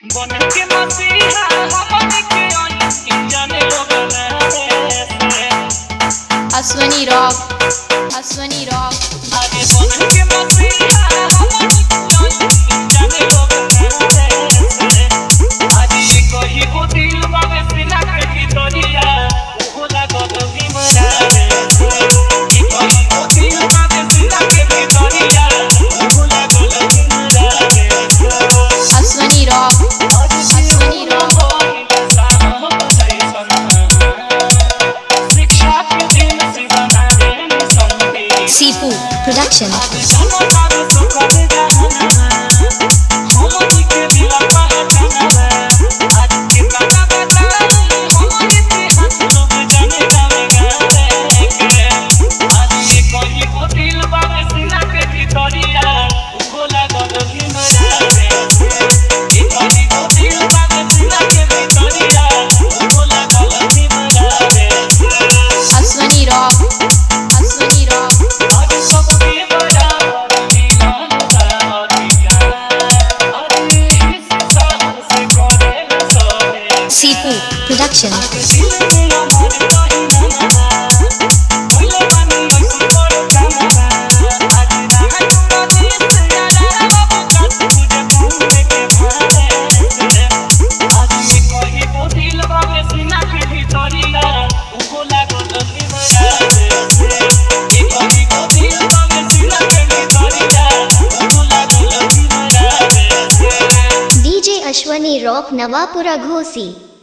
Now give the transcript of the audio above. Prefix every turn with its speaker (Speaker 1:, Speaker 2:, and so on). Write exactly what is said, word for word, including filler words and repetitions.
Speaker 1: बन के मसीहा हमनी के आई जाने लोग रे
Speaker 2: अश्वनी रॉक अश्वनी रॉक
Speaker 1: आगे बन के मसीहा हमनी के आई जाने लोग रे आज ये कही को दिल में सिला के भीतरिया ओहो लागत भीमरा रे ये कही को दिल में सिला के भीतरिया ओहो लागत भीमरा रे
Speaker 2: Ashwani rock Ashwani rock Sipu production Ashwani rock Ashwani rock Sipu production DJ Ashwani rock Navapura घोसी।